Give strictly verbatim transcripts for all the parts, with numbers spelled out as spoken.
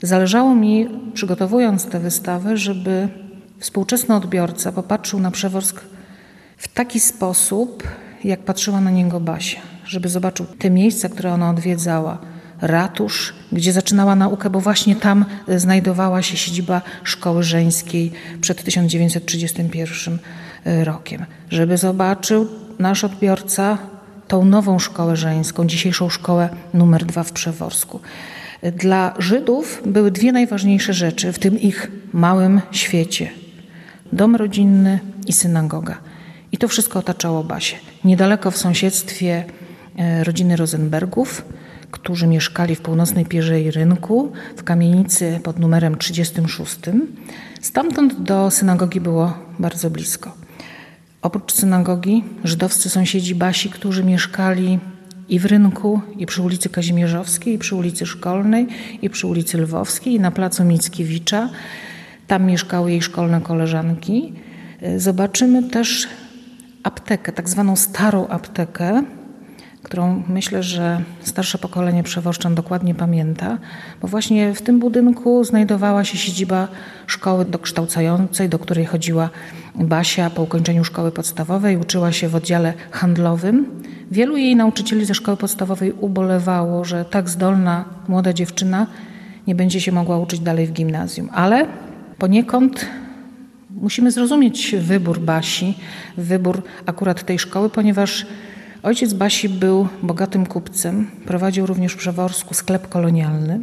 Zależało mi, przygotowując tę wystawę, żeby współczesny odbiorca popatrzył na Przeworsk w taki sposób, jak patrzyła na niego Basia. Żeby zobaczył te miejsca, które ona odwiedzała. Ratusz, gdzie zaczynała naukę, bo właśnie tam znajdowała się siedziba Szkoły Żeńskiej przed tysiąc dziewięćset trzydziestym pierwszym rokiem. Żeby zobaczył nasz odbiorca tą nową szkołę żeńską, dzisiejszą szkołę numer dwa w Przeworsku. Dla Żydów były dwie najważniejsze rzeczy w tym ich małym świecie. Dom rodzinny i synagoga. I to wszystko otaczało Basię. Niedaleko w sąsiedztwie rodziny Rosenbergów, którzy mieszkali w północnej Pierzei Rynku, w kamienicy pod numerem trzydziestym szóstym. Stamtąd do synagogi było bardzo blisko. Oprócz synagogi żydowscy sąsiedzi Basi, którzy mieszkali i w Rynku, i przy ulicy Kazimierzowskiej, i przy ulicy Szkolnej, i przy ulicy Lwowskiej, i na placu Mickiewicza. Tam mieszkały jej szkolne koleżanki. Zobaczymy też aptekę, tak zwaną starą aptekę, którą myślę, że starsze pokolenie przewoszczan dokładnie pamięta, bo właśnie w tym budynku znajdowała się siedziba szkoły dokształcającej, do której chodziła Basia po ukończeniu szkoły podstawowej. Uczyła się w oddziale handlowym. Wielu jej nauczycieli ze szkoły podstawowej ubolewało, że tak zdolna młoda dziewczyna nie będzie się mogła uczyć dalej w gimnazjum. Ale poniekąd musimy zrozumieć wybór Basi, wybór akurat tej szkoły, ponieważ ojciec Basi był bogatym kupcem, prowadził również w Przeworsku sklep kolonialny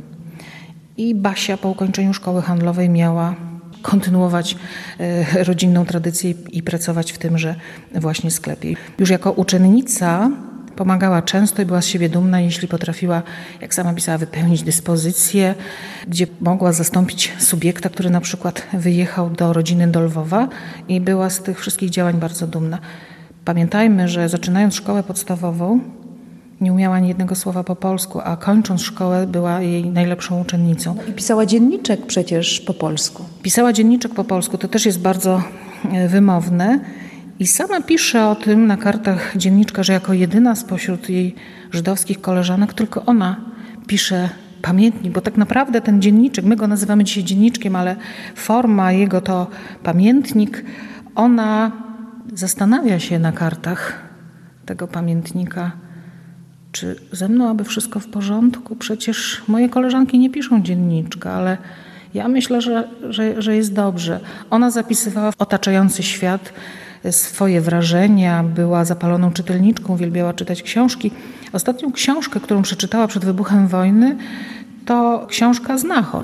i Basia po ukończeniu szkoły handlowej miała kontynuować e, rodzinną tradycję i pracować w tymże właśnie sklepie. Już jako uczennica pomagała często i była z siebie dumna, jeśli potrafiła, jak sama pisała, wypełnić dyspozycję, gdzie mogła zastąpić subiekta, który na przykład wyjechał do rodziny do Lwowa i była z tych wszystkich działań bardzo dumna. Pamiętajmy, że zaczynając szkołę podstawową nie umiała ani jednego słowa po polsku, a kończąc szkołę była jej najlepszą uczennicą. I pisała dzienniczek przecież po polsku. Pisała dzienniczek po polsku, to też jest bardzo wymowne. I sama pisze o tym na kartach dzienniczka, że jako jedyna spośród jej żydowskich koleżanek tylko ona pisze pamiętnik, bo tak naprawdę ten dzienniczek, my go nazywamy dzisiaj dzienniczkiem, ale forma jego to pamiętnik. Ona zastanawia się na kartach tego pamiętnika, czy ze mną aby wszystko w porządku. Przecież moje koleżanki nie piszą dzienniczka, ale ja myślę, że, że, że jest dobrze. Ona zapisywała w otaczający świat swoje wrażenia, była zapaloną czytelniczką, uwielbiała czytać książki. Ostatnią książkę, którą przeczytała przed wybuchem wojny, to książka Znachor.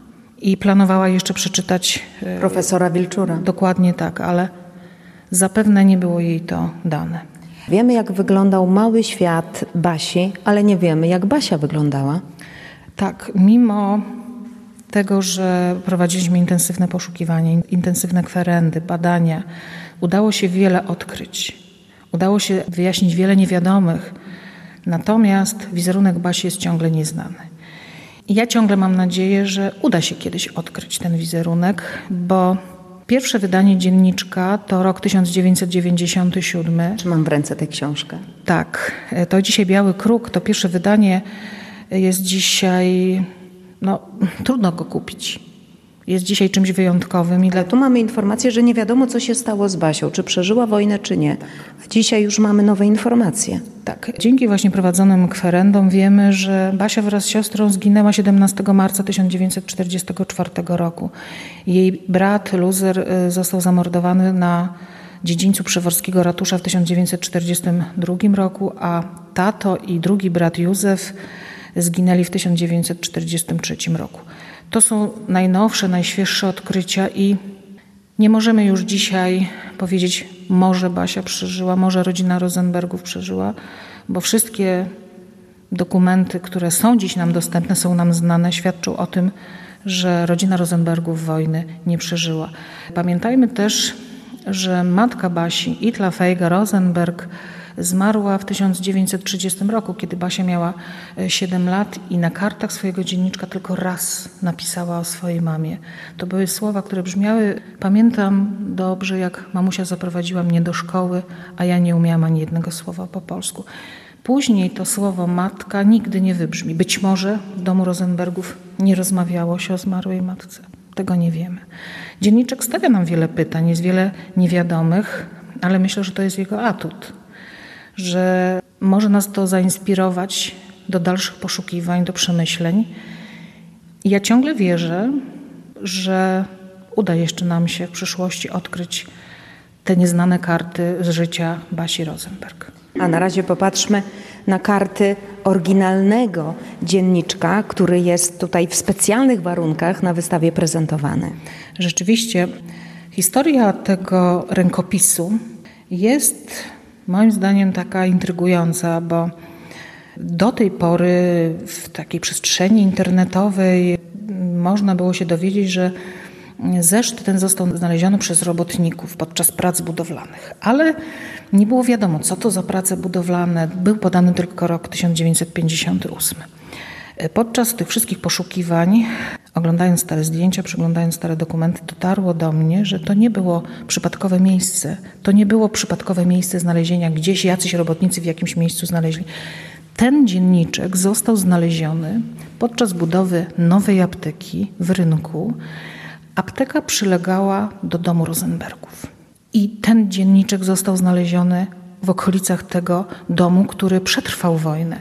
I planowała jeszcze przeczytać profesora Wilczura. Dokładnie tak, ale zapewne nie było jej to dane. Wiemy, jak wyglądał mały świat Basi, ale nie wiemy, jak Basia wyglądała. Tak, mimo tego, że prowadziliśmy intensywne poszukiwania, intensywne kwerendy, badania, udało się wiele odkryć. Udało się wyjaśnić wiele niewiadomych. Natomiast wizerunek Basi jest ciągle nieznany. I ja ciągle mam nadzieję, że uda się kiedyś odkryć ten wizerunek, bo pierwsze wydanie dzienniczka to rok tysiąc dziewięćset dziewięćdziesiąty siódmy. Czy mam w ręce tę książkę? Tak. To dzisiaj Biały Kruk. To pierwsze wydanie jest dzisiaj... No, trudno go kupić. Jest dzisiaj czymś wyjątkowym. I Ale tu mamy informację, że nie wiadomo, co się stało z Basią. Czy przeżyła wojnę, czy nie. A dzisiaj już mamy nowe informacje. Tak. Dzięki właśnie prowadzonym kwerendom wiemy, że Basia wraz z siostrą zginęła siedemnastego marca tysiąc dziewięćset czterdziestego czwartego roku. Jej brat Luzer został zamordowany na dziedzińcu przeworskiego ratusza w tysiąc dziewięćset czterdziestym drugim roku, a tato i drugi brat Józef zginęli w tysiąc dziewięćset czterdziestym trzecim roku. To są najnowsze, najświeższe odkrycia i nie możemy już dzisiaj powiedzieć, może Basia przeżyła, może rodzina Rosenbergów przeżyła, bo wszystkie dokumenty, które są dziś nam dostępne, są nam znane, świadczą o tym, że rodzina Rosenbergów wojny nie przeżyła. Pamiętajmy też, że matka Basi, Itla Fejga Rosenberg, zmarła w tysiąc dziewięćset trzydziestym roku, kiedy Basia miała siedem lat i na kartach swojego dzienniczka tylko raz napisała o swojej mamie. To były słowa, które brzmiały, pamiętam dobrze, jak mamusia zaprowadziła mnie do szkoły, a ja nie umiałam ani jednego słowa po polsku. Później to słowo matka nigdy nie wybrzmi. Być może w domu Rosenbergów nie rozmawiało się o zmarłej matce. Tego nie wiemy. Dzienniczek stawia nam wiele pytań, jest wiele niewiadomych, ale myślę, że to jest jego atut, że może nas to zainspirować do dalszych poszukiwań, do przemyśleń. I ja ciągle wierzę, że uda jeszcze nam się w przyszłości odkryć te nieznane karty z życia Basi Rosenberg. A na razie popatrzmy na karty oryginalnego dzienniczka, który jest tutaj w specjalnych warunkach na wystawie prezentowany. Rzeczywiście historia tego rękopisu jest moim zdaniem taka intrygująca, bo do tej pory w takiej przestrzeni internetowej można było się dowiedzieć, że zeszyt ten został znaleziony przez robotników podczas prac budowlanych, ale nie było wiadomo, co to za prace budowlane. Był podany tylko rok tysiąc dziewięćset pięćdziesiąty ósmy. Podczas tych wszystkich poszukiwań, oglądając stare zdjęcia, przeglądając stare dokumenty, dotarło do mnie, że to nie było przypadkowe miejsce. To nie było przypadkowe miejsce znalezienia, gdzieś jacyś robotnicy w jakimś miejscu znaleźli. Ten dzienniczek został znaleziony podczas budowy nowej apteki w Rynku. Apteka przylegała do domu Rosenbergów. I ten dzienniczek został znaleziony w okolicach tego domu, który przetrwał wojnę.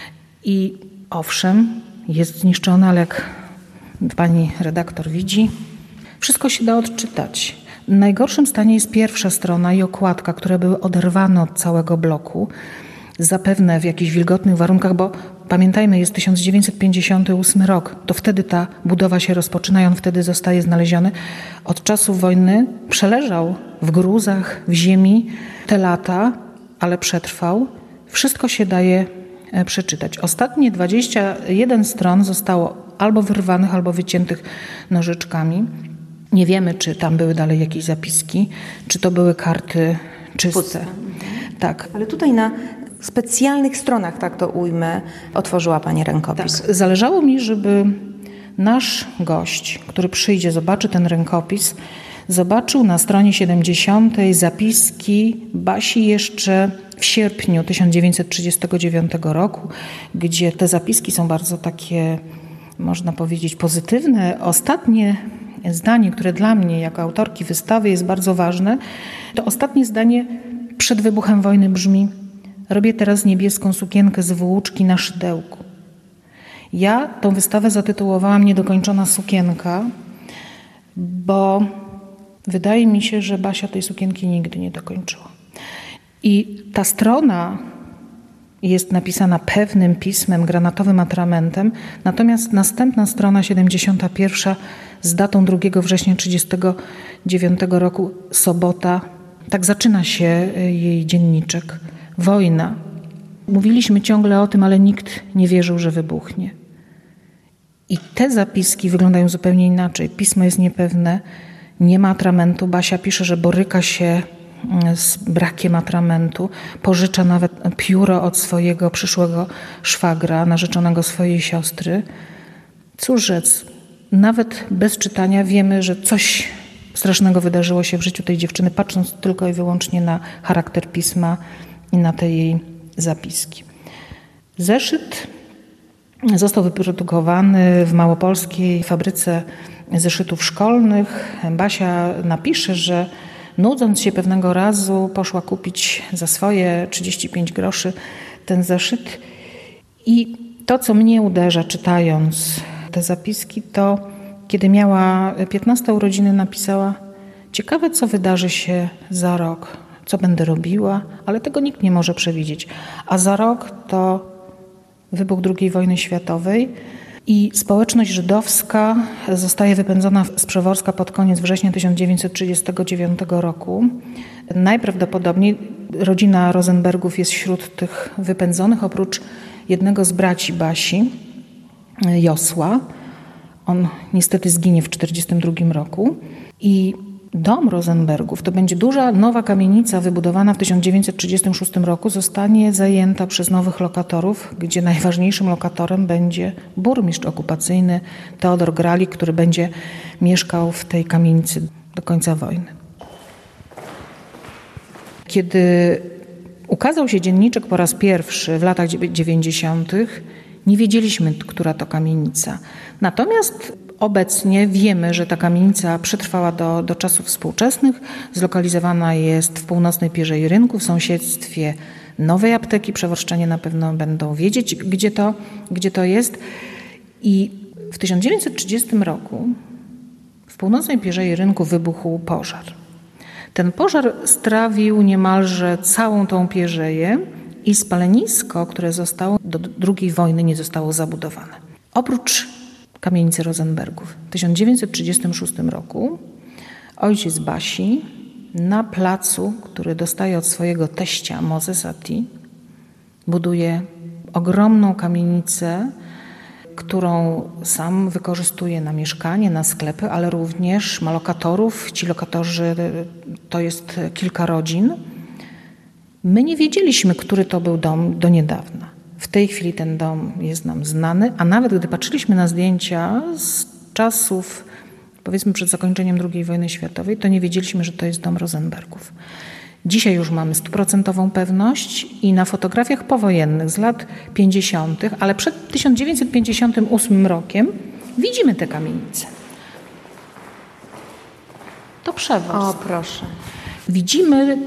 I owszem, jest zniszczony, ale jak pani redaktor widzi, wszystko się da odczytać. W najgorszym stanie jest pierwsza strona i okładka, które były oderwane od całego bloku. Zapewne w jakichś wilgotnych warunkach, bo pamiętajmy, jest tysiąc dziewięćset pięćdziesiąty ósmy rok. To wtedy ta budowa się rozpoczyna i on wtedy zostaje znaleziony. Od czasów wojny przeleżał w gruzach, w ziemi te lata, ale przetrwał. Wszystko się daje przeczytać. Ostatnie dwadzieścia jeden stron zostało albo wyrwanych, albo wyciętych nożyczkami. Nie wiemy, czy tam były dalej jakieś zapiski, czy to były karty czyste. Puste. Tak. Ale tutaj na specjalnych stronach, tak to ujmę, otworzyła pani rękopis. Tak. Zależało mi, żeby nasz gość, który przyjdzie, zobaczy ten rękopis, zobaczył na stronie siedemdziesiątej zapiski Basi jeszcze w sierpniu tysiąc dziewięćset trzydziestego dziewiątego roku, gdzie te zapiski są bardzo takie, można powiedzieć, pozytywne. Ostatnie zdanie, które dla mnie jako autorki wystawy jest bardzo ważne, to ostatnie zdanie przed wybuchem wojny brzmi: robię teraz niebieską sukienkę z włóczki na szydełku. Ja tą wystawę zatytułowałam Niedokończona sukienka, bo wydaje mi się, że Basia tej sukienki nigdy nie dokończyła. I ta strona jest napisana pewnym pismem, granatowym atramentem, natomiast następna strona, siedemdziesiąta pierwsza, z datą drugiego września trzydziestego dziewiątego roku, sobota, tak zaczyna się jej dzienniczek. Wojna. Mówiliśmy ciągle o tym, ale nikt nie wierzył, że wybuchnie. I te zapiski wyglądają zupełnie inaczej. Pismo jest niepewne, nie ma atramentu. Basia pisze, że boryka się z brakiem atramentu. Pożycza nawet pióro od swojego przyszłego szwagra, narzeczonego swojej siostry. Cóż rzec, nawet bez czytania wiemy, że coś strasznego wydarzyło się w życiu tej dziewczyny, patrząc tylko i wyłącznie na charakter pisma i na te jej zapiski. Zeszyt został wyprodukowany w małopolskiej fabryce zeszytów szkolnych. Basia napisze, że nudząc się pewnego razu poszła kupić za swoje trzydzieści pięć groszy ten zeszyt. I to, co mnie uderza czytając te zapiski, to kiedy miała piętnaste urodziny, napisała: ciekawe, co wydarzy się za rok, co będę robiła, ale tego nikt nie może przewidzieć. A za rok to wybuch drugiej wojny światowej i społeczność żydowska zostaje wypędzona z Przeworska pod koniec września tysiąc dziewięćset trzydziestego dziewiątego roku. Najprawdopodobniej rodzina Rosenbergów jest wśród tych wypędzonych, oprócz jednego z braci Basi, Josła. On niestety zginie w tysiąc dziewięćset czterdziestym drugim roku. I dom Rosenbergów, to będzie duża nowa kamienica wybudowana w tysiąc dziewięćset trzydziestym szóstym roku, zostanie zajęta przez nowych lokatorów, gdzie najważniejszym lokatorem będzie burmistrz okupacyjny Teodor Gralik, który będzie mieszkał w tej kamienicy do końca wojny. Kiedy ukazał się dzienniczek po raz pierwszy w latach dziewięćdziesiątych, nie wiedzieliśmy, która to kamienica. Natomiast obecnie wiemy, że ta kamienica przetrwała do, do czasów współczesnych. Zlokalizowana jest w północnej Pierzei Rynku, w sąsiedztwie nowej apteki. Przeworszczanie na pewno będą wiedzieć, gdzie to, gdzie to jest. I w tysiąc dziewięćset trzydziestym roku w północnej Pierzei Rynku wybuchł pożar. Ten pożar strawił niemalże całą tą pierzeję i spalenisko, które zostało do drugiej wojny, nie zostało zabudowane. Oprócz kamienicy Rosenbergów w tysiąc dziewięćset trzydziestym szóstym roku ojciec Basi na placu, który dostaje od swojego teścia Mozesa T., buduje ogromną kamienicę, którą sam wykorzystuje na mieszkanie, na sklepy, ale również ma lokatorów. Ci lokatorzy to jest kilka rodzin. My nie wiedzieliśmy, który to był dom do niedawna. W tej chwili ten dom jest nam znany, a nawet gdy patrzyliśmy na zdjęcia z czasów, powiedzmy przed zakończeniem drugiej wojny światowej, to nie wiedzieliśmy, że to jest dom Rosenbergów. Dzisiaj już mamy stuprocentową pewność i na fotografiach powojennych z lat pięćdziesiątych, ale przed tysiąc dziewięćset pięćdziesiątym ósmym rokiem widzimy te kamienice. To Przeworsk. O, proszę. Widzimy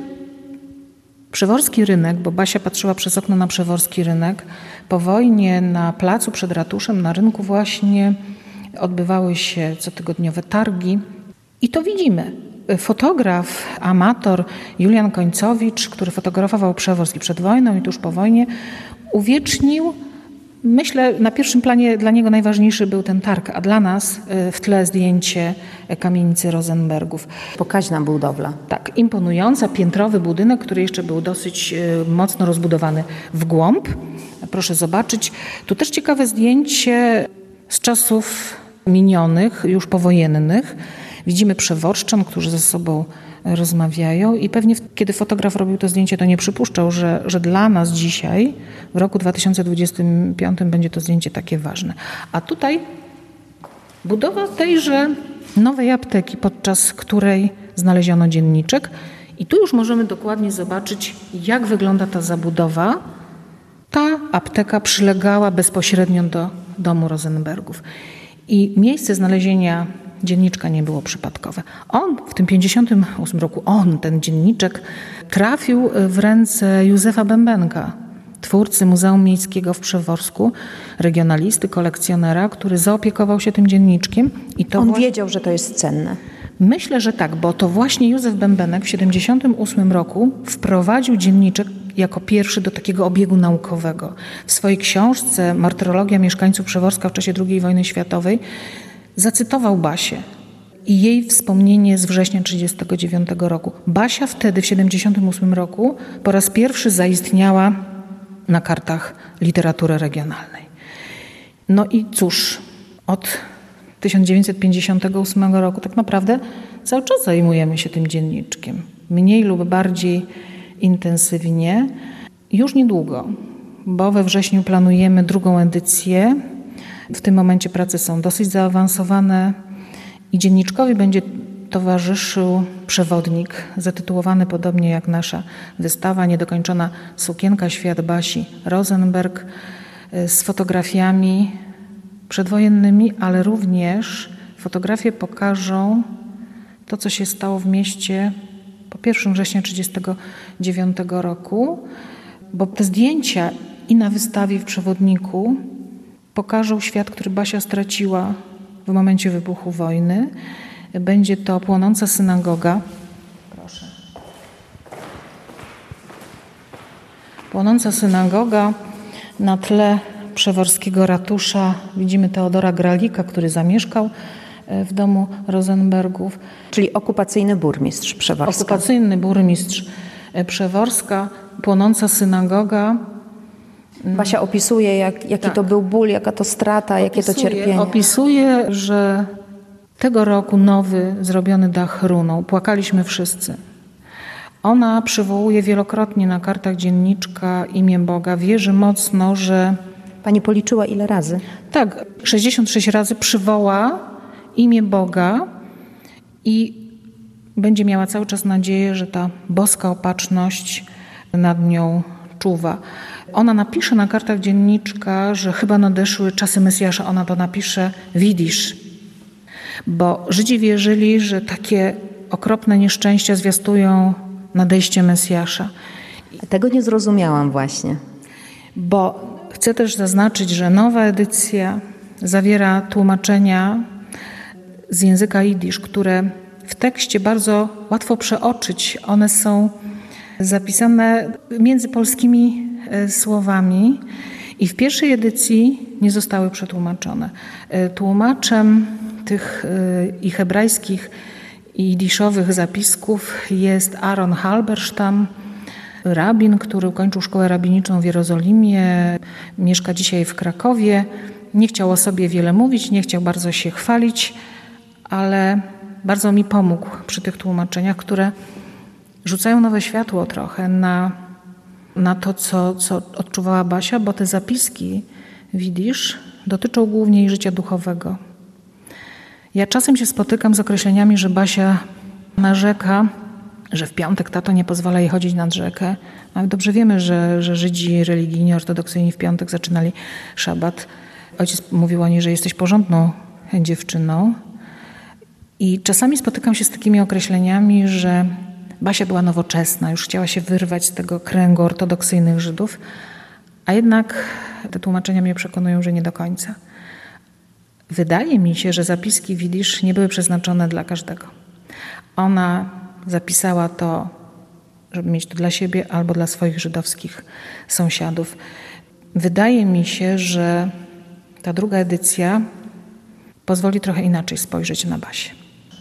Przeworski rynek, bo Basia patrzyła przez okno na Przeworski rynek. Po wojnie na placu przed ratuszem, na rynku właśnie odbywały się cotygodniowe targi i to widzimy. Fotograf, amator Julian Końcowicz, który fotografował Przeworsk przed wojną i tuż po wojnie, uwiecznił, myślę, na pierwszym planie dla niego najważniejszy był ten targ, a dla nas w tle zdjęcie kamienicy Rosenbergów. Pokaźna budowla. Tak, imponująca, piętrowy budynek, który jeszcze był dosyć mocno rozbudowany w głąb. Proszę zobaczyć. Tu też ciekawe zdjęcie z czasów minionych, już powojennych. Widzimy przeworszczan, którzy ze sobą rozmawiają i pewnie kiedy fotograf robił to zdjęcie, to nie przypuszczał, że, że dla nas dzisiaj, w roku dwa tysiące dwudziestym piątym będzie to zdjęcie takie ważne. A tutaj budowa tejże nowej apteki, podczas której znaleziono dzienniczek i tu już możemy dokładnie zobaczyć, jak wygląda ta zabudowa. Ta apteka przylegała bezpośrednio do domu Rosenbergów i miejsce znalezienia dzienniczka nie było przypadkowe. On w tym pięćdziesiątym ósmym roku, on, ten dzienniczek, trafił w ręce Józefa Bębenka, twórcy Muzeum Miejskiego w Przeworsku, regionalisty, kolekcjonera, który zaopiekował się tym dzienniczkiem. I to On właśnie... wiedział, że to jest cenne. Myślę, że tak, bo to właśnie Józef Bębenek w siedemdziesiątym ósmym roku wprowadził dzienniczek jako pierwszy do takiego obiegu naukowego. W swojej książce Martyrologia mieszkańców Przeworska w czasie drugiej wojny światowej zacytował Basię i jej wspomnienie z września tysiąc dziewięćset trzydziestego dziewiątego roku. Basia wtedy w siedemdziesiątym ósmym roku po raz pierwszy zaistniała na kartach literatury regionalnej. No i cóż, od tysiąc dziewięćset pięćdziesiątego ósmego roku tak naprawdę cały czas zajmujemy się tym dzienniczkiem. Mniej lub bardziej intensywnie. Już niedługo, bo we wrześniu planujemy drugą edycję. W tym momencie prace są dosyć zaawansowane i dzienniczkowi będzie towarzyszył przewodnik zatytułowany podobnie jak nasza wystawa Niedokończona sukienka, świat Basi Rosenberg z fotografiami przedwojennymi, ale również fotografie pokażą to, co się stało w mieście po pierwszego września tysiąc dziewięćset trzydziestego dziewiątego roku, bo te zdjęcia i na wystawie, w przewodniku pokażą świat, który Basia straciła w momencie wybuchu wojny. Będzie to płonąca synagoga. Proszę. Płonąca synagoga na tle przeworskiego ratusza. Widzimy Teodora Gralika, który zamieszkał w domu Rosenbergów. Czyli okupacyjny burmistrz Przeworska. Okupacyjny burmistrz Przeworska. Płonąca synagoga. Basia opisuje, jak, jaki tak. to był ból, jaka to strata, opisuje, jakie to cierpienie. Opisuje, że tego roku nowy, zrobiony dach runął. Płakaliśmy wszyscy. Ona przywołuje wielokrotnie na kartach dzienniczka imię Boga. Wierzy mocno, że... Pani policzyła ile razy? Tak, sześćdziesiąt sześć razy przywoła imię Boga i będzie miała cały czas nadzieję, że ta boska opatrzność nad nią czuwa. Ona napisze na kartach dzienniczka, że chyba nadeszły czasy Mesjasza. Ona to napisze widzisz, bo Żydzi wierzyli, że takie okropne nieszczęścia zwiastują nadejście Mesjasza. Tego nie zrozumiałam właśnie. Bo chcę też zaznaczyć, że nowa edycja zawiera tłumaczenia z języka jidysz, które w tekście bardzo łatwo przeoczyć. One są zapisane między polskimi słowami i w pierwszej edycji nie zostały przetłumaczone. Tłumaczem tych i hebrajskich i jidyszowych zapisków jest Aaron Halberstam, rabin, który ukończył szkołę rabiniczą w Jerozolimie, mieszka dzisiaj w Krakowie. Nie chciał o sobie wiele mówić, nie chciał bardzo się chwalić, ale bardzo mi pomógł przy tych tłumaczeniach, które rzucają nowe światło trochę na, na to, co, co odczuwała Basia, bo te zapiski, widzisz, dotyczą głównie jej życia duchowego. Ja czasem się spotykam z określeniami, że Basia narzeka, że w piątek tato nie pozwala jej chodzić nad rzekę. Ale dobrze wiemy, że, że Żydzi religijni, ortodoksyjni w piątek zaczynali szabat. Ojciec mówił o niej, że jesteś porządną dziewczyną. I czasami spotykam się z takimi określeniami, że Basia była nowoczesna, już chciała się wyrwać z tego kręgu ortodoksyjnych Żydów, a jednak te tłumaczenia mnie przekonują, że nie do końca. Wydaje mi się, że zapiski widzisz nie były przeznaczone dla każdego. Ona zapisała to, żeby mieć to dla siebie albo dla swoich żydowskich sąsiadów. Wydaje mi się, że ta druga edycja pozwoli trochę inaczej spojrzeć na Basię.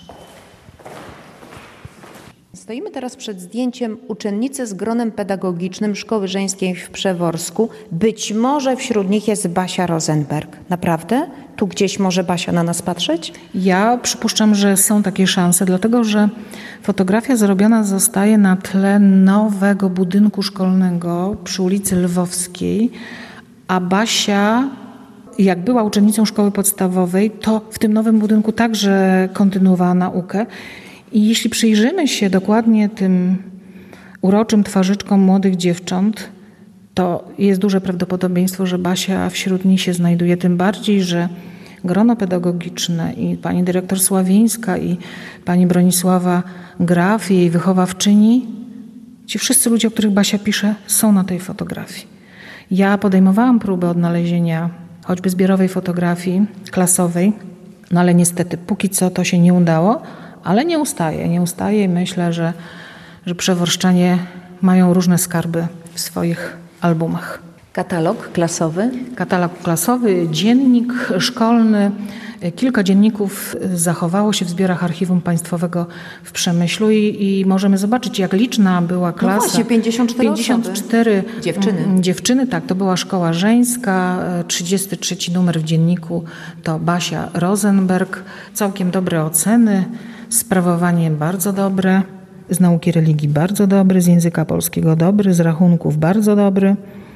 Stoimy teraz przed zdjęciem uczennicy z gronem pedagogicznym Szkoły Żeńskiej w Przeworsku. Być może wśród nich jest Basia Rosenberg. Naprawdę? Tu gdzieś może Basia na nas patrzeć? Ja przypuszczam, że są takie szanse, dlatego że fotografia zrobiona zostaje na tle nowego budynku szkolnego przy ulicy Lwowskiej, a Basia, jak była uczennicą szkoły podstawowej, to w tym nowym budynku także kontynuowała naukę. I jeśli przyjrzymy się dokładnie tym uroczym twarzyczkom młodych dziewcząt, to jest duże prawdopodobieństwo, że Basia wśród nich się znajduje. Tym bardziej, że grono pedagogiczne i pani dyrektor Sławińska i pani Bronisława Graf, jej wychowawczyni, ci wszyscy ludzie, o których Basia pisze, są na tej fotografii. Ja podejmowałam próbę odnalezienia choćby zbiorowej fotografii klasowej, no ale niestety póki co to się nie udało. Ale nie ustaje, nie ustaje i myślę, że, że przeworszczanie mają różne skarby w swoich albumach. Katalog klasowy? Katalog klasowy, dziennik szkolny. Kilka dzienników zachowało się w zbiorach Archiwum Państwowego w Przemyślu i, i możemy zobaczyć, jak liczna była klasa. No właśnie, pięćdziesiąt cztery, pięćdziesiąt cztery dziewczyny. Dziewczyny, tak, to była szkoła żeńska. trzydziesty trzeci numer w dzienniku to Basia Rosenberg. Całkiem dobre oceny. Sprawowanie bardzo dobre, z nauki religii bardzo dobry, z języka polskiego dobry, z rachunków bardzo dobry,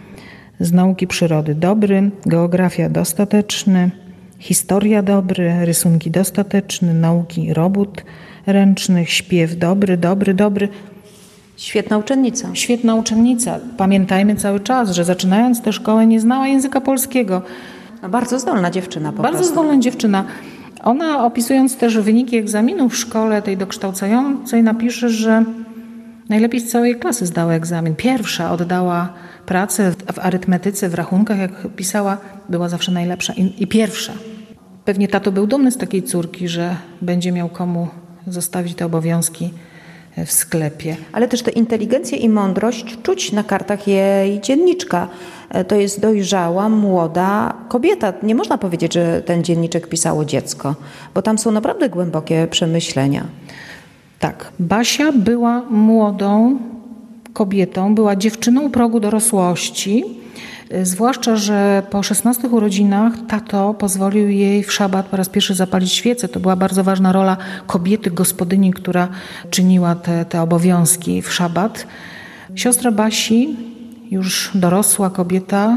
z nauki przyrody dobry, geografia dostateczny, historia dobry, rysunki dostateczny, nauki robót ręcznych, śpiew dobry, dobry, dobry. Świetna uczennica. Świetna uczennica. Pamiętajmy cały czas, że zaczynając tę szkołę nie znała języka polskiego. No bardzo zdolna dziewczyna po Bardzo prostu. zdolna dziewczyna. Ona, opisując też wyniki egzaminu w szkole tej dokształcającej, napisze, że najlepiej z całej klasy zdała egzamin. Pierwsza oddała pracę w arytmetyce, w rachunkach, jak pisała, była zawsze najlepsza i, i pierwsza. Pewnie tato był dumny z takiej córki, że będzie miał komu zostawić te obowiązki w sklepie. Ale też tę inteligencję i mądrość czuć na kartach jej dzienniczka. To jest dojrzała, młoda kobieta. Nie można powiedzieć, że ten dzienniczek pisało dziecko, bo tam są naprawdę głębokie przemyślenia. Tak, Basia była młodą kobietą, była dziewczyną u progu dorosłości, zwłaszcza, że po szesnastych urodzinach tato pozwolił jej w szabat po raz pierwszy zapalić świecę. To była bardzo ważna rola kobiety, gospodyni, która czyniła te, te obowiązki w szabat. Siostra Basi, już dorosła kobieta,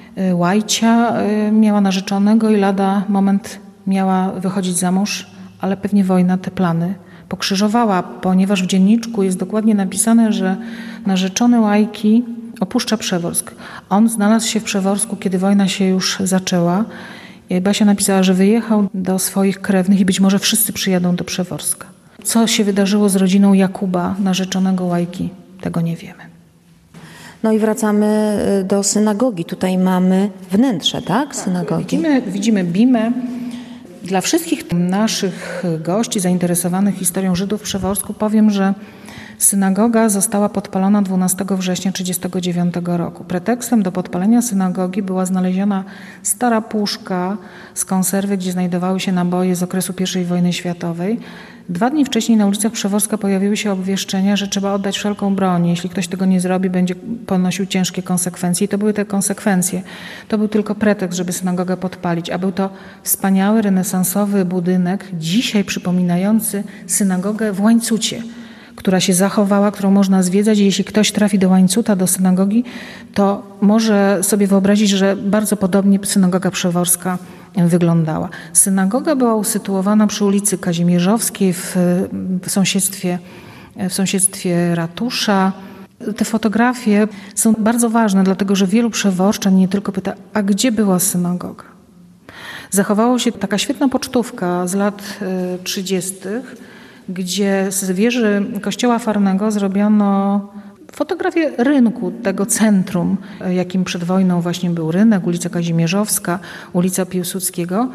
Łajcia, miała narzeczonego i lada moment miała wychodzić za mąż, ale pewnie wojna te plany pokrzyżowała, ponieważ w dzienniczku jest dokładnie napisane, że narzeczony Łajki opuszcza Przeworsk. On znalazł się w Przeworsku, kiedy wojna się już zaczęła. Basia napisała, że wyjechał do swoich krewnych i być może wszyscy przyjadą do Przeworska. Co się wydarzyło z rodziną Jakuba, narzeczonego Łajki, tego nie wiemy. No i wracamy do synagogi. Tutaj mamy wnętrze, tak? Synagogi. Widzimy, widzimy bimę. Dla wszystkich naszych gości zainteresowanych historią Żydów w Przeworsku powiem, że synagoga została podpalona dwunastego września tysiąc dziewięćset trzydziestego dziewiątego roku. Pretekstem do podpalenia synagogi była znaleziona stara puszka z konserwy, gdzie znajdowały się naboje z okresu pierwszej wojny światowej. Dwa dni wcześniej na ulicach Przeworska pojawiły się obwieszczenia, że trzeba oddać wszelką broń. Jeśli ktoś tego nie zrobi, będzie ponosił ciężkie konsekwencje. I to były te konsekwencje. To był tylko pretekst, żeby synagogę podpalić. A był to wspaniały, renesansowy budynek, dzisiaj przypominający synagogę w Łańcucie, która się zachowała, którą można zwiedzać. I jeśli ktoś trafi do Łańcuta, do synagogi, to może sobie wyobrazić, że bardzo podobnie synagoga przeworska wyglądała. Synagoga była usytuowana przy ulicy Kazimierzowskiej w, w, sąsiedztwie, w sąsiedztwie ratusza. Te fotografie są bardzo ważne, dlatego że wielu przeworszczan nie tylko pyta, a gdzie była synagoga? Zachowała się taka świetna pocztówka z lat trzydziestych, gdzie z wieży kościoła Farnego zrobiono fotografię rynku, tego centrum, jakim przed wojną właśnie był rynek, ulica Kazimierzowska, ulica Piłsudskiego.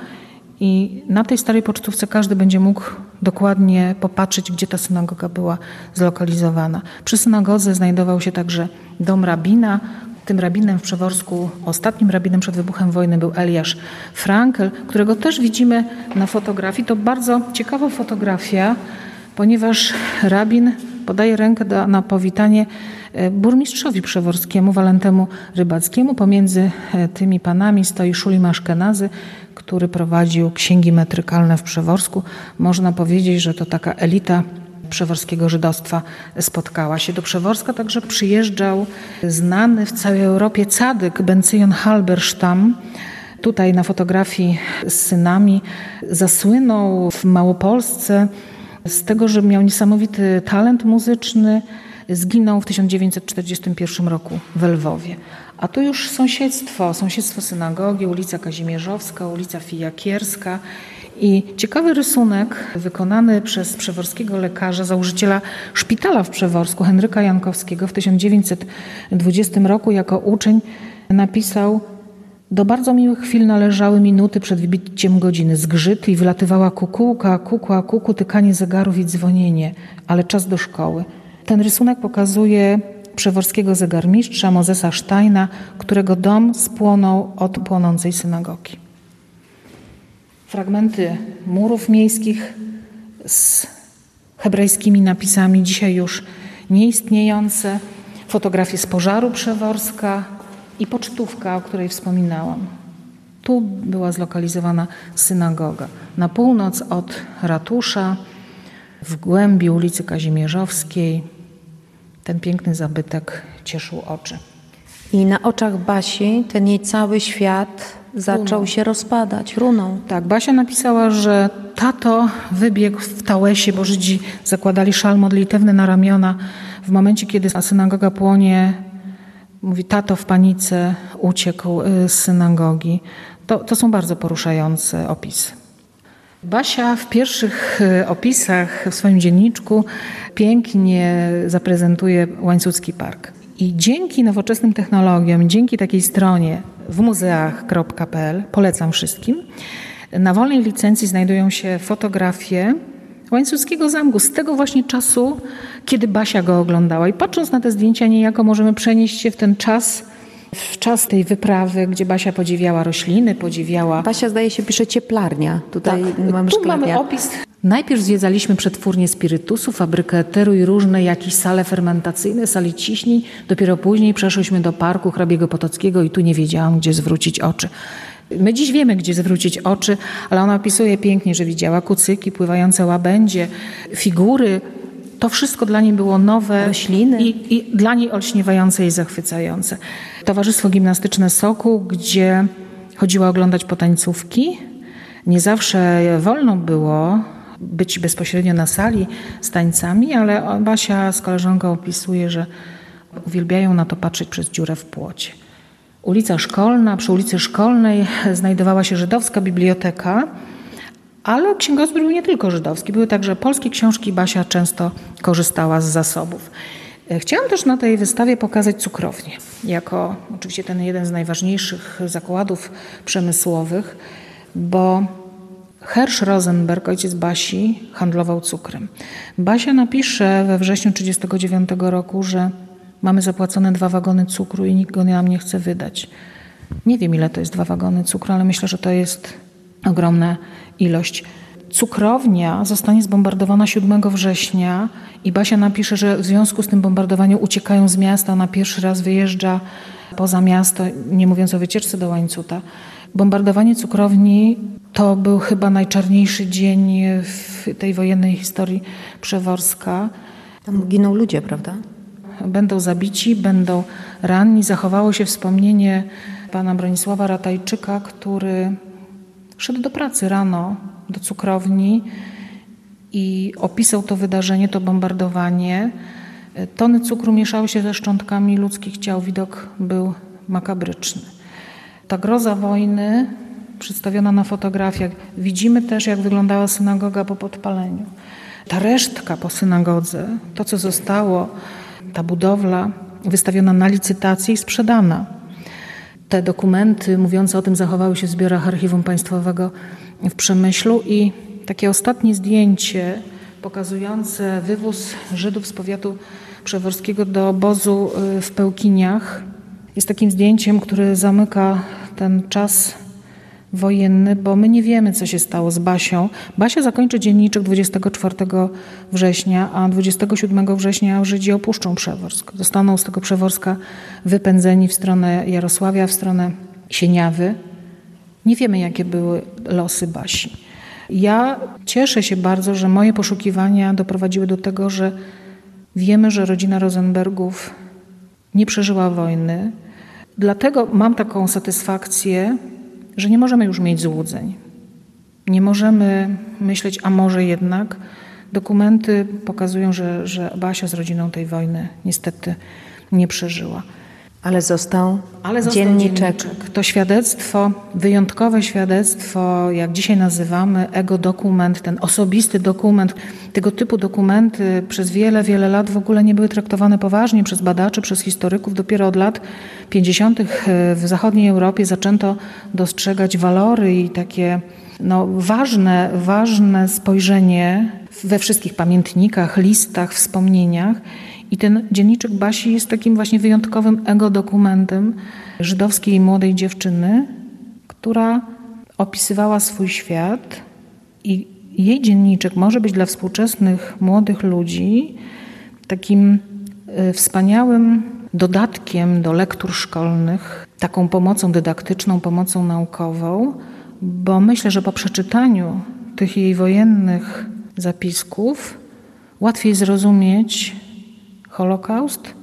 I na tej starej pocztówce każdy będzie mógł dokładnie popatrzeć, gdzie ta synagoga była zlokalizowana. Przy synagodze znajdował się także dom rabina. Tym rabinem w Przeworsku, ostatnim rabinem przed wybuchem wojny był Eliasz Frankel, którego też widzimy na fotografii. To bardzo ciekawa fotografia, ponieważ rabin podaje rękę do, na powitanie burmistrzowi przeworskiemu, Walentemu Rybackiemu. Pomiędzy tymi panami stoi Szulim Aszkenazy, który prowadził księgi metrykalne w Przeworsku. Można powiedzieć, że to taka elita przeworskiego żydostwa spotkała się. Do Przeworska także przyjeżdżał znany w całej Europie cadyk Bencyjon Halberstam. Tutaj na fotografii z synami zasłynął w Małopolsce z tego, że miał niesamowity talent muzyczny. Zginął w tysiąc dziewięćset czterdziestym pierwszym roku w Lwowie. A tu już sąsiedztwo, sąsiedztwo synagogi, ulica Kazimierzowska, ulica Fijakierska. I ciekawy rysunek wykonany przez przeworskiego lekarza, założyciela szpitala w Przeworsku, Henryka Jankowskiego w tysiąc dziewięćset dwudziestym roku jako uczeń napisał: do bardzo miłych chwil należały minuty przed wybiciem godziny. Zgrzyt i wylatywała kukułka, kukła, kuku, tykanie zegarów i dzwonienie, ale czas do szkoły. Ten rysunek pokazuje przeworskiego zegarmistrza Mozesa Steina, którego dom spłonął od płonącej synagogi. Fragmenty murów miejskich z hebrajskimi napisami, dzisiaj już nieistniejące, fotografie z pożaru Przeworska i pocztówka, o której wspominałam. Tu była zlokalizowana synagoga. Na północ od ratusza, w głębi ulicy Kazimierzowskiej, ten piękny zabytek cieszył oczy. I na oczach Basi ten jej cały świat zaczął runął. się rozpadać, runął. Tak, Basia napisała, że tato wybiegł w Tałesie, bo Żydzi zakładali szal modlitewny na ramiona. W momencie, kiedy synagoga płonie, mówi, tato w panice uciekł z synagogi. To, to są bardzo poruszające opisy. Basia w pierwszych opisach w swoim dzienniczku pięknie zaprezentuje Łańcucki Park. I dzięki nowoczesnym technologiom, dzięki takiej stronie w muzeach kropka pe el, polecam wszystkim, na wolnej licencji znajdują się fotografie Łańcuckiego Zamku z tego właśnie czasu, kiedy Basia go oglądała. I patrząc na te zdjęcia, niejako możemy przenieść się w ten czas, w czas tej wyprawy, gdzie Basia podziwiała rośliny, podziwiała... Basia, zdaje się, pisze cieplarnia. Tutaj tak, mamy tu szklarnię. mamy opis. Najpierw zwiedzaliśmy przetwórnię spirytusu, fabrykę eteru i różne jakieś sale fermentacyjne, sali ciśnień. Dopiero później przeszłyśmy do parku hrabiego Potockiego i tu nie wiedziałam, gdzie zwrócić oczy. My dziś wiemy, gdzie zwrócić oczy, ale ona opisuje pięknie, że widziała kucyki, pływające łabędzie, figury. To wszystko dla niej było nowe. Rośliny. I, i dla niej olśniewające i zachwycające. Towarzystwo Gimnastyczne Sokół, gdzie chodziła oglądać potańcówki. Nie zawsze wolno było być bezpośrednio na sali z tańcami, ale Basia z koleżanką opisuje, że uwielbiają na to patrzeć przez dziurę w płocie. Ulica Szkolna, przy ulicy Szkolnej znajdowała się żydowska biblioteka, ale księgozbiór był nie tylko żydowski, były także polskie książki. Basia często korzystała z zasobów. Chciałam też na tej wystawie pokazać cukrownię, jako oczywiście ten jeden z najważniejszych zakładów przemysłowych, bo Hersch Rosenberg, ojciec Basi, handlował cukrem. Basia napisze we wrześniu tysiąc dziewięćset trzydziestego dziewiątego roku, że mamy zapłacone dwa wagony cukru i nikt go nam nie chce wydać. Nie wiem, ile to jest dwa wagony cukru, ale myślę, że to jest ogromna ilość. Cukrownia zostanie zbombardowana siódmego września i Basia napisze, że w związku z tym bombardowaniem uciekają z miasta. Ona pierwszy raz wyjeżdża poza miasto, nie mówiąc o wycieczce do Łańcuta. Bombardowanie cukrowni to był chyba najczarniejszy dzień w tej wojennej historii Przeworska. Tam giną ludzie, prawda? Będą zabici, będą ranni. Zachowało się wspomnienie pana Bronisława Ratajczyka, który szedł do pracy rano do cukrowni i opisał to wydarzenie, to bombardowanie. Tony cukru mieszały się ze szczątkami ludzkich ciał. Widok był makabryczny. Ta groza wojny przedstawiona na fotografiach. Widzimy też, jak wyglądała synagoga po podpaleniu. Ta resztka po synagodze, to co zostało, ta budowla wystawiona na licytację i sprzedana. Te dokumenty mówiące o tym zachowały się w zbiorach Archiwum Państwowego w Przemyślu i takie ostatnie zdjęcie pokazujące wywóz Żydów z powiatu przeworskiego do obozu w Pełkiniach jest takim zdjęciem, które zamyka ten czas wojenny, bo my nie wiemy, co się stało z Basią. Basia zakończy dzienniczek dwudziestego czwartego września, a dwudziestego siódmego września Żydzi opuszczą Przeworsk. Zostaną z tego Przeworska wypędzeni w stronę Jarosławia, w stronę Sieniawy. Nie wiemy, jakie były losy Basi. Ja cieszę się bardzo, że moje poszukiwania doprowadziły do tego, że wiemy, że rodzina Rosenbergów nie przeżyła wojny. Dlatego mam taką satysfakcję, że nie możemy już mieć złudzeń. Nie możemy myśleć, a może jednak. Dokumenty pokazują, że, że Basia z rodziną tej wojny niestety nie przeżyła. Ale został, Ale został dzienniczek. dzienniczek. To świadectwo, wyjątkowe świadectwo, jak dzisiaj nazywamy, ego-dokument, ten osobisty dokument. Tego typu dokumenty przez wiele, wiele lat w ogóle nie były traktowane poważnie przez badaczy, przez historyków. Dopiero od lat pięćdziesiątych w zachodniej Europie zaczęto dostrzegać walory i takie no, ważne, ważne spojrzenie we wszystkich pamiętnikach, listach, wspomnieniach. I ten dzienniczek Basi jest takim właśnie wyjątkowym ego-dokumentem żydowskiej młodej dziewczyny, która opisywała swój świat i jej dzienniczek może być dla współczesnych młodych ludzi takim wspaniałym dodatkiem do lektur szkolnych, taką pomocą dydaktyczną, pomocą naukową, bo myślę, że po przeczytaniu tych jej wojennych zapisków łatwiej zrozumieć Holokaust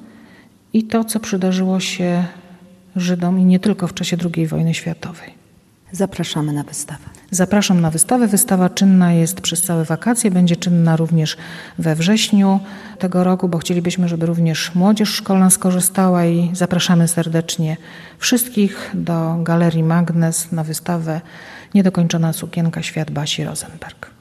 i to, co przydarzyło się Żydom i nie tylko w czasie drugiej wojny światowej. Zapraszamy na wystawę. Zapraszam na wystawę. Wystawa czynna jest przez całe wakacje, będzie czynna również we wrześniu tego roku, bo chcielibyśmy, żeby również młodzież szkolna skorzystała i zapraszamy serdecznie wszystkich do Galerii Magnes na wystawę Niedokończona sukienka, świat Basi Rosenberg.